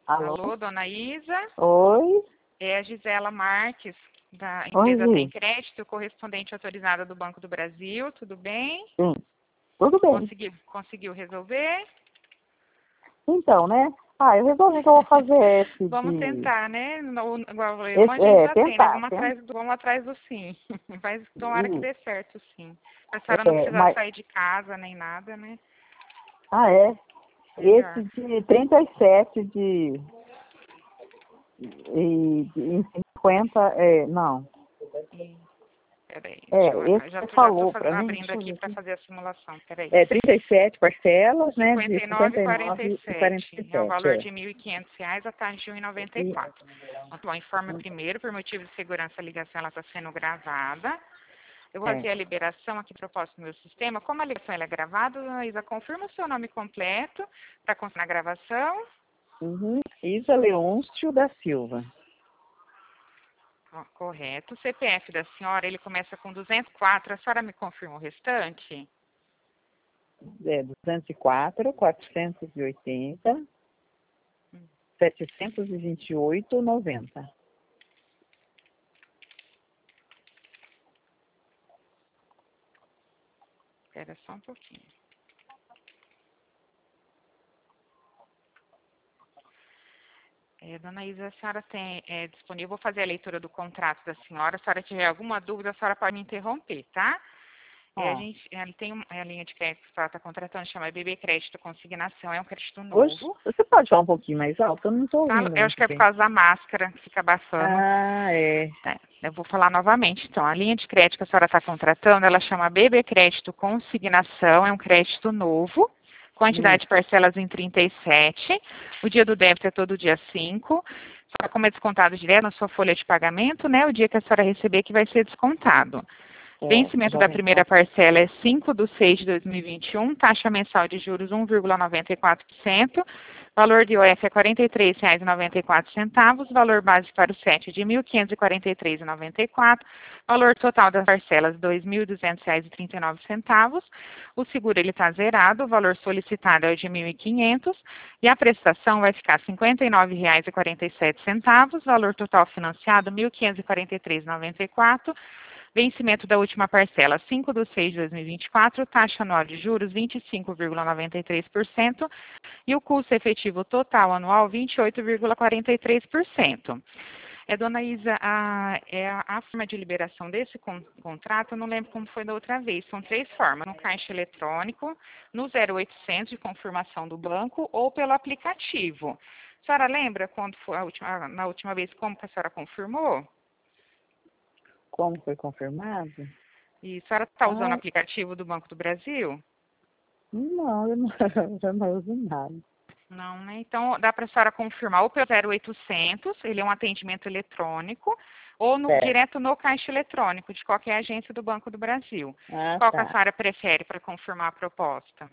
Alô? Alô, dona Isa? Oi? É a Gisela Marques, da Oi, empresa Tem Gi. Crédito, correspondente autorizada do Banco do Brasil. Tudo bem? Sim. Tudo bem. Conseguiu resolver? Então, né? Eu resolvi que eu vou fazer esse Vamos de... tentar, né? Igual eu falei, a gente já tem, né? tentar. Vamos atrás do sim. Mas tomara que Isso. dê certo, sim. A senhora não precisa Mas... sair de casa nem nada, né? É. Esse Melhor. de 37 em 50, não. Peraí, Esse já você estou falou pra mim, abrindo deixa eu aqui ver para aqui. fazer a simulação. Peraí. 37 parcelas, né? De 59,47. 59,47. É o valor de R$ 1.500, a taxa de 1,94. E, Muito bom, informe primeiro, por motivo de segurança, a ligação ela está sendo gravada. Eu vou é. fazer a liberação aqui proposta no meu sistema. Como a ligação ela é gravada, Ana Isa, confirma o seu nome completo para continuar a gravação. Isa Leôncio da Silva. Ó, correto. O CPF da senhora, ele começa com 204. A senhora me confirma o restante? 204, 480, 728, 90. Espera só um pouquinho. Dona Isa, a senhora tem disponível, vou fazer a leitura do contrato da senhora. Se a senhora tiver alguma dúvida, a senhora pode me interromper, tá? Ele tem a linha de crédito que a senhora está contratando, chama BB Crédito Consignação, é um crédito Hoje, novo. você pode falar um pouquinho mais alto? Eu não estou ouvindo Eu acho muito que é por bem. causa da máscara, que fica abafando. É. Eu vou falar novamente. Então, a linha de crédito que a senhora está contratando, ela chama BB Crédito Consignação, é um crédito novo. Quantidade de parcelas em 37. O dia do débito é todo dia 5. Só como é descontado direto na sua folha de pagamento, né? O dia que a senhora receber que vai ser descontado. Vencimento Já da vem primeira cá. parcela é 5/6 de 2021, taxa mensal de juros 1,94%, valor de IOF é R$ 43,94, valor base para o SET de R$ 1.543,94, valor total das parcelas R$ 2.200,39, o seguro ele está zerado, o valor solicitado é o de R$ 1.500 e a prestação vai ficar R$ 59,47, valor total financiado R$ 1.543,94, vencimento da última parcela, 5/6/2024, taxa anual de juros, 25,93%, e o custo efetivo total anual, 28,43%. Dona Isa, a forma de liberação desse contrato, eu não lembro como foi da outra vez, são 3 formas, no caixa eletrônico, no 0800 de confirmação do banco ou pelo aplicativo. A senhora lembra quando foi na última vez como que a senhora confirmou? Como foi confirmado? E a senhora está usando o Ah, aplicativo do Banco do Brasil? não, eu não, eu não uso nada. Não, né? Então, dá para a senhora confirmar ou pelo 0800, ele é um atendimento eletrônico, ou direto no caixa eletrônico de qualquer agência do Banco do Brasil. Qual que a Tá. senhora prefere para confirmar a proposta?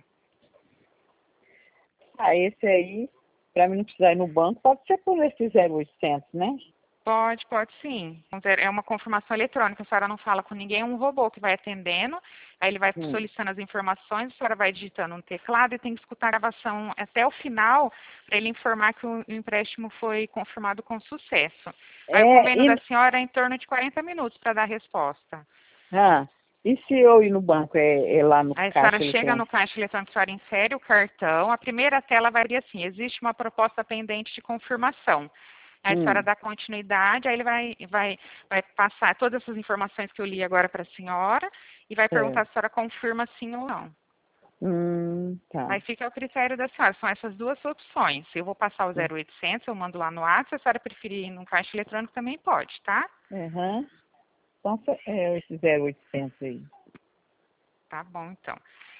Esse aí, para mim não precisar ir no banco, pode ser por esse 0800, né? Pode sim. É uma confirmação eletrônica. A senhora não fala com ninguém, é um robô que vai atendendo, aí ele vai solicitando as informações, a senhora vai digitando no teclado e tem que escutar a gravação até o final para ele informar que o empréstimo foi confirmado com sucesso. Aí o convênio da senhora é em torno de 40 minutos para dar a resposta. E se eu ir no banco, é lá no Aí a caixa senhora chega no eletrônico? caixa eletrônico, a senhora insere o cartão, a primeira tela vai vir assim, existe uma proposta pendente de confirmação. Aí a senhora dá continuidade, aí ele vai passar todas essas informações que eu li agora para a senhora e vai perguntar se a senhora confirma sim ou não. Tá. Aí fica ao critério da senhora, são essas duas opções. Eu vou passar o 0800, eu mando lá no WhatsApp, se a senhora preferir ir no caixa eletrônico também pode, tá? Então, esse 0800 aí. Tá bom, então.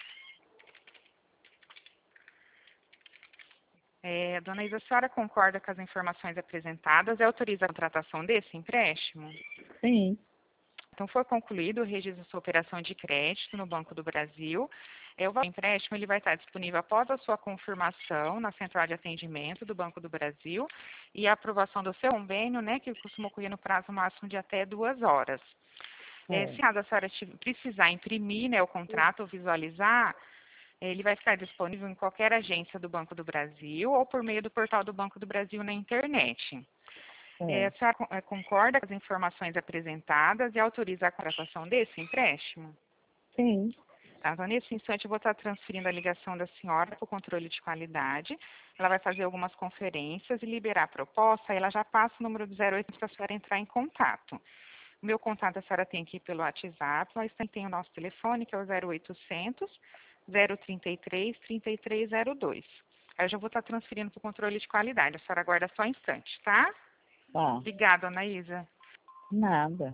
Dona Isa, a senhora concorda com as informações apresentadas e autoriza a contratação desse empréstimo? Sim. Então, foi concluído o registro da sua operação de crédito no Banco do Brasil. O empréstimo ele vai estar disponível após a sua confirmação na central de atendimento do Banco do Brasil e a aprovação do seu convênio, né, que costuma ocorrer no prazo máximo de até 2 horas. Se a senhora precisar imprimir, né, o contrato ou visualizar, Ele vai ficar disponível em qualquer agência do Banco do Brasil ou por meio do portal do Banco do Brasil na internet. A senhora concorda com as informações apresentadas e autoriza a contratação desse empréstimo? Sim. Tá, então, nesse instante, eu vou estar transferindo a ligação da senhora para o controle de qualidade. Ela vai fazer algumas conferências e liberar a proposta, aí ela já passa o número do 0800 para a senhora entrar em contato. O meu contato a senhora tem aqui pelo WhatsApp, mas também tem o nosso telefone, que é o 0800 033 3302. Aí eu já vou estar transferindo para o controle de qualidade. A senhora aguarda só um instante, tá? Tá. Obrigada, Anaísa. Nada.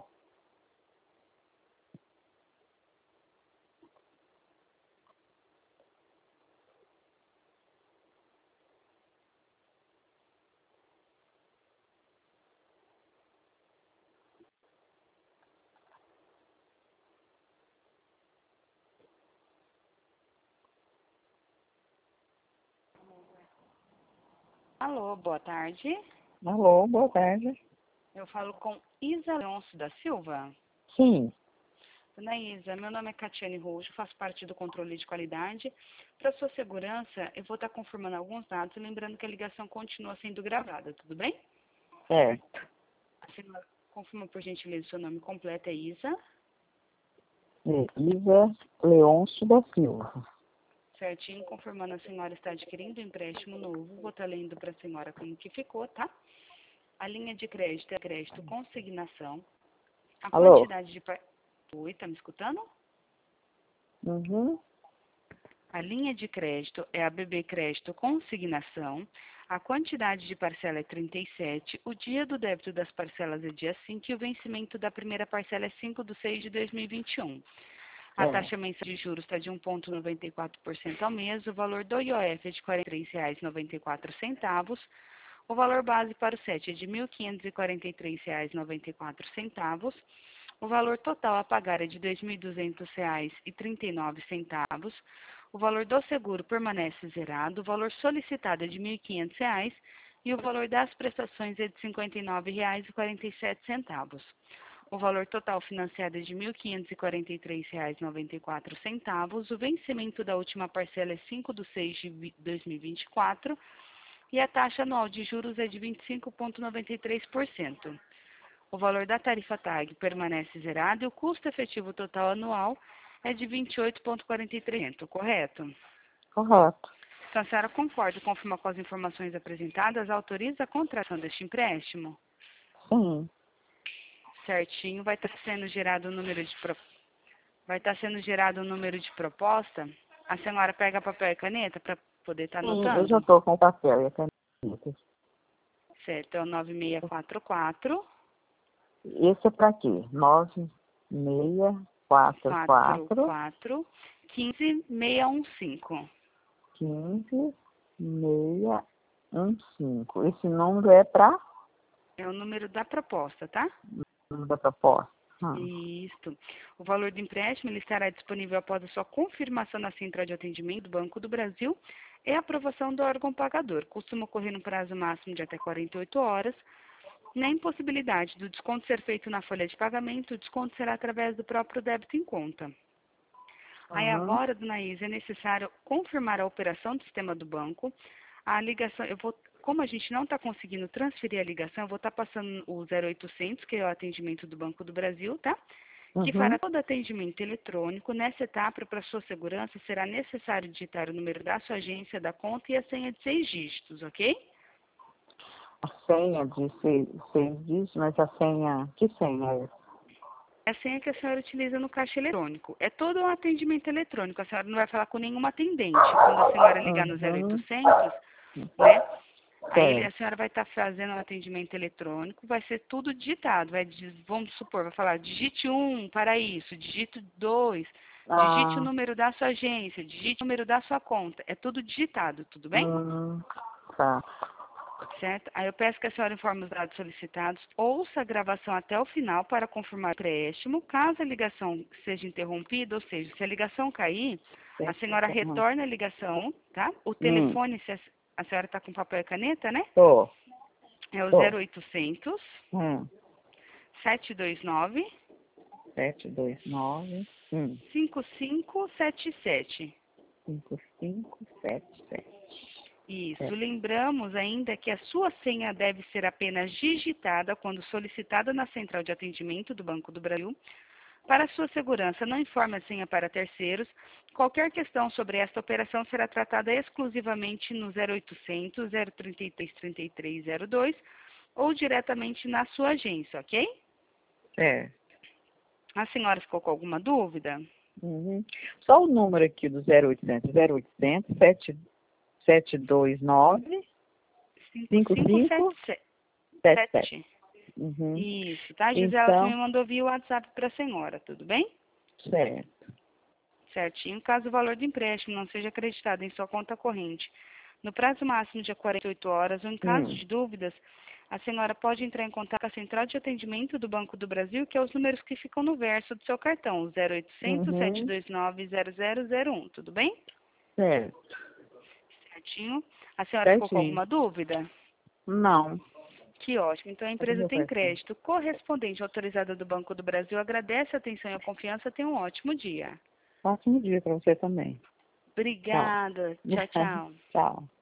Alô, boa tarde. Alô, boa tarde. Eu falo com Isa Leonço da Silva. Sim. Dona Isa, meu nome é Catiane Rojo, faço parte do controle de qualidade. Para sua segurança, eu vou estar confirmando alguns dados, lembrando que a ligação continua sendo gravada, tudo bem? Certo. A senhora confirma, por gentileza, o seu nome completo é Isa. Isa Leonço da Silva. Certinho, confirmando a senhora está adquirindo um empréstimo novo. Vou estar lendo para a senhora como que ficou, tá? A linha de crédito é crédito consignação. A Alô? quantidade de... Oi, tá me escutando? Uhum. A linha de crédito é a BB Crédito Consignação. A quantidade de parcela é 37. O dia do débito das parcelas é dia 5 e o vencimento da primeira parcela é 5/6/2021. A taxa mensal de juros está de 1,94% ao mês. O valor do IOF é de R$ 43,94. O valor base para o SET é de R$ 1.543,94. O valor total a pagar é de R$ 2.200,39. O valor do seguro permanece zerado. O valor solicitado é de R$ 1.500 e o valor das prestações é de R$ 59,47. O valor total financiado é de R$ 1.543,94. O vencimento da última parcela é 5/6/2024 e a taxa anual de juros é de 25,93%. O valor da tarifa TAG permanece zerado e o custo efetivo total anual é de 28,43%, correto? Correto. Então, a senhora concorda e confirma com as informações apresentadas, autoriza a contratação deste empréstimo? Sim. Certinho, vai estar sendo gerado o número de proposta. A senhora pega papel e caneta para poder estar Sim, eu anotando? já estou com o papel e a caneta. Certo, é o 9644 Esse é para quê? 9644 44 15615. 15615. Esse número é para É o número da proposta, tá? o número da proposta. Isso. O valor do empréstimo ele estará disponível após a sua confirmação na central de atendimento do Banco do Brasil e a aprovação do órgão pagador. Costuma ocorrer no prazo máximo de até 48 horas. Na impossibilidade do desconto ser feito na folha de pagamento, o desconto será através do próprio débito em conta. Aí agora, dona Isa, é necessário confirmar a operação do sistema do banco. A ligação, como a gente não está conseguindo transferir a ligação, eu vou estar passando o 0800, que é o atendimento do Banco do Brasil, tá? Que fará todo atendimento eletrônico. Nessa etapa, para sua segurança, será necessário digitar o número da sua agência, da conta e a senha de 6 dígitos, ok? A senha de 6 dígitos, mas a senha... Que senha é essa? É a senha que a senhora utiliza no caixa eletrônico. É todo um atendimento eletrônico. A senhora não vai falar com nenhuma atendente. Quando a senhora ligar no 0800, né? Aí a senhora vai estar fazendo um atendimento eletrônico, vai ser tudo digitado. Vamos supor, vai falar, digite 1 para isso, digite 2, digite o número da sua agência, digite o número da sua conta. É tudo digitado, tudo bem? Tá. Certo? Aí eu peço que a senhora informe os dados solicitados, ouça a gravação até o final para confirmar o empréstimo. Caso a ligação seja interrompida, ou seja, se a ligação cair, a senhora retorna a ligação, tá? O telefone, se a senhora está com papel e caneta, né? Tô. É o 0800 729 729 5577. 5577. Isso. É. Lembramos ainda que a sua senha deve ser apenas digitada quando solicitada na central de atendimento do Banco do Brasil. Para sua segurança, não informe a senha para terceiros. Qualquer questão sobre esta operação será tratada exclusivamente no 0800 033 3302 ou diretamente na sua agência, ok? É. A senhora ficou com alguma dúvida? Uhum. Só o número aqui do 0800 729 5577. Uhum. Isso, tá? A Gisela Então, também mandou via WhatsApp para a senhora, tudo bem? certo. Certinho. Caso o valor do empréstimo não seja acreditado em sua conta corrente no prazo máximo de 48 horas ou em caso de dúvidas, a senhora pode entrar em contato com a central de atendimento do Banco do Brasil, que é os números que ficam no verso do seu cartão, o 0800 729 0001, tudo bem? Certo. Certinho. A senhora ficou com Certinho. alguma dúvida? Não. Que ótimo. Então, a Cadê empresa meu Tem cartão? Crédito Correspondente autorizada do Banco do Brasil agradece a atenção e a confiança. Tenha um ótimo dia. Ótimo dia para você também. Tchau. Obrigada. Tchau, tchau. Tchau.